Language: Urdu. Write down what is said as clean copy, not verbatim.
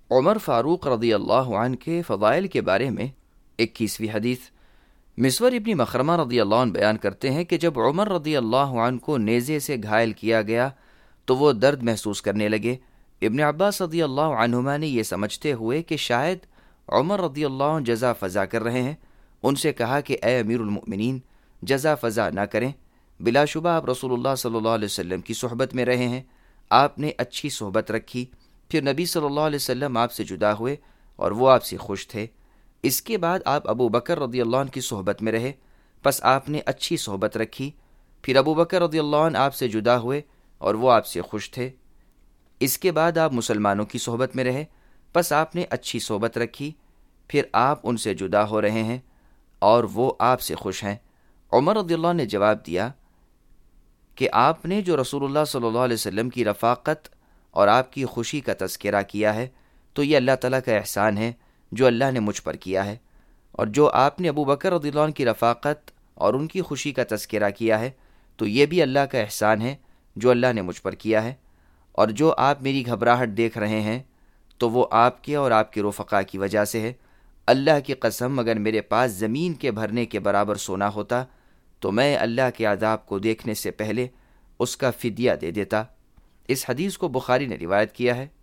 عمر فاروق رضی اللہ عنہ کے فضائل کے بارے میں 21ویں حدیث۔ مسور ابن مخرمہ رضی اللہ عنہ بیان کرتے ہیں کہ جب عمر رضی اللہ عنہ کو نیزے سے گھائل کیا گیا تو وہ درد محسوس کرنے لگے۔ ابن عباس رضی اللہ عنہما نے یہ سمجھتے ہوئے کہ شاید عمر رضی اللہ عنہ جزا فضا کر رہے ہیں، ان سے کہا کہ اے امیر المؤمنین، جزا فضا نہ کریں، بلا شبہ آپ رسول اللہ صلی اللہ علیہ وسلم کی صحبت میں رہے ہیں، آپ نے اچھی صحبت رکھی، پھر نبی صلی اللہ علیہ وسلم آپ سے جدا ہوئے اور وہ آپ سے خوش تھے۔ اس کے بعد آپ ابو بکر رضی اللہ عنہ کی صحبت میں رہے، پس آپ نے اچھی صحبت رکھی، پھر ابو بکر رضی اللہ عنہ آپ سے جدا ہوئے اور وہ آپ سے خوش تھے۔ اس کے بعد آپ مسلمانوں کی صحبت میں رہے، پس آپ نے اچھی صحبت رکھی، پھر آپ ان سے جدا ہو رہے ہیں اور وہ آپ سے خوش ہیں۔ عمر رضی اللہ عنہ نے جواب دیا کہ آپ نے جو رسول اللہ صلی اللہ علیہ وسلم کی رفاقت اور آپ کی خوشی کا تذکرہ کیا ہے تو یہ اللہ تعالیٰ کا احسان ہے جو اللہ نے مجھ پر کیا ہے، اور جو آپ نے ابو بکر رضی اللہ عنہ کی رفاقت اور ان کی خوشی کا تذکرہ کیا ہے تو یہ بھی اللہ کا احسان ہے جو اللہ نے مجھ پر کیا ہے، اور جو آپ میری گھبراہٹ دیکھ رہے ہیں تو وہ آپ کے اور آپ کے رفقا کی وجہ سے ہے۔ اللہ کی قسم اگر میرے پاس زمین کے بھرنے کے برابر سونا ہوتا تو میں اللہ کے عذاب کو دیکھنے سے پہلے اس کا فدیہ دے دیتا۔ اس حدیث کو بخاری نے روایت کیا ہے۔